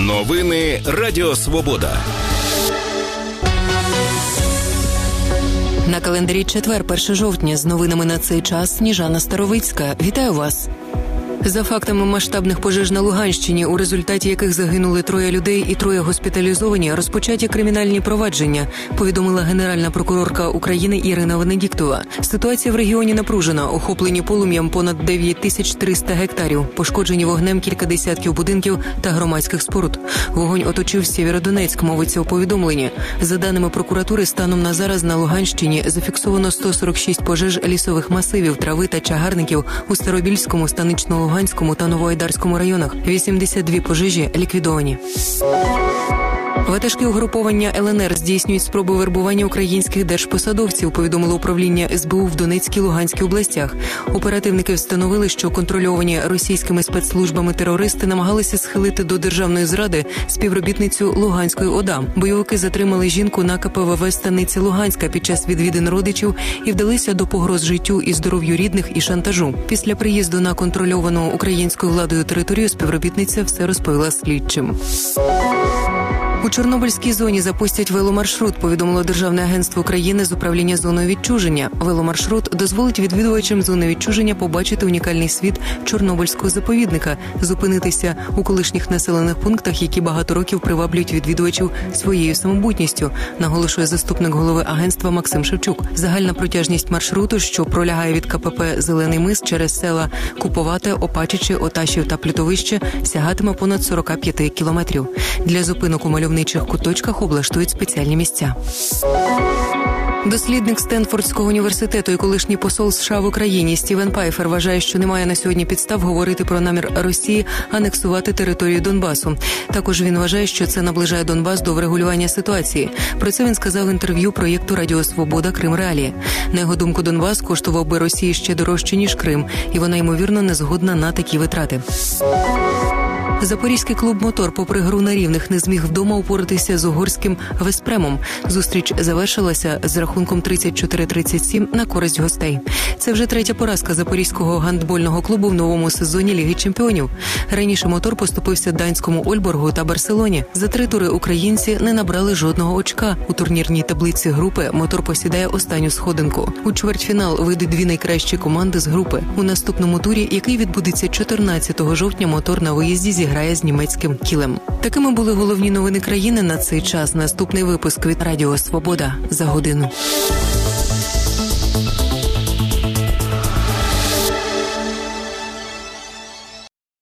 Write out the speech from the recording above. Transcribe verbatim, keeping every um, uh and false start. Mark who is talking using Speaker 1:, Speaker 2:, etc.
Speaker 1: Новини Радіо Свобода.
Speaker 2: На календарі четвер, перше жовтня. З новинами на цей час Сніжана Старовицька. Вітаю вас. За фактами масштабних пожеж на Луганщині, у результаті яких загинули троє людей і троє госпіталізовані, розпочаті кримінальні провадження, повідомила Генеральна прокурорка України Ірина Венедіктова. Ситуація в регіоні напружена, охоплені полум'ям понад дев'ять тисяч триста гектарів, пошкоджені вогнем кілька десятків будинків та громадських споруд. Вогонь оточив Сєвєродонецьк, мовиться у повідомленні. За даними прокуратури, станом на зараз на Луганщині зафіксовано сто сорок шість пожеж лісових масивів, трави та чагарників у Старобільському, Станично-Луганському, Луганському та Новоайдарському районах. вісімдесят дві пожежі ліквідовані. Ватажки угруповання ел ен ер здійснюють спроби вербування українських держпосадовців, повідомило управління ес бе у в Донецькій, Луганській областях. Оперативники встановили, що контрольовані російськими спецслужбами терористи намагалися схилити до державної зради співробітницю Луганської ОДА. Бойовики затримали жінку на ка пе ве ве станиці Луганська під час відвідин родичів і вдалися до погроз життю і здоров'ю рідних і шантажу. Після приїзду на контрольовану українською владою територію співробітниця все розповіла слідчим. У Чорнобильській зоні запустять веломаршрут, повідомило Державне агентство України з управління зоною відчуження. Веломаршрут дозволить відвідувачам зони відчуження побачити унікальний світ Чорнобильського заповідника, зупинитися у колишніх населених пунктах, які багато років приваблюють відвідувачів своєю самобутністю, наголошує заступник голови агентства Максим Шевчук. Загальна протяжність маршруту, що пролягає від ка пе пе «Зелений мис» через села Куповате, Опачичі, Оташів та Плютовище, сягатиме понад сорок п'ять кілометрів. Для зупинок у мальовничих куточках облаштують спеціальні місця. Дослідник Стенфордського університету і колишній посол США в Україні Стівен Пайфер вважає, що немає на сьогодні підстав говорити про намір Росії анексувати територію Донбасу. Також він вважає, що це наближає Донбас до врегулювання ситуації. Про це він сказав в інтерв'ю проєкту «Радіо Свобода. Крим Реалії». На його думку, Донбас коштував би Росії ще дорожче, ніж Крим, і вона, ймовірно, не згодна на такі витрати. Запорізький клуб «Мотор» попри гру на рівних не зміг вдома упоратися з угорським «Веспремом». Зустріч завершилася з рахунком тридцять чотири тридцять сім на користь гостей. Це вже третя поразка запорізького гандбольного клубу в новому сезоні Ліги чемпіонів. Раніше «Мотор» поступився данському Ольборгу та Барселоні. За три тури українці не набрали жодного очка. У турнірній таблиці групи «Мотор» посідає останню сходинку. У чвертьфінал вийдуть дві найкращі команди з групи. У наступному турі, який відбудеться чотирнадцятого жовтня, «Мотор» на виїзді зіграє з німецьким «Кілем». Такими були головні новини країни на цей час. Наступний випуск від Радіо Свобода за годину.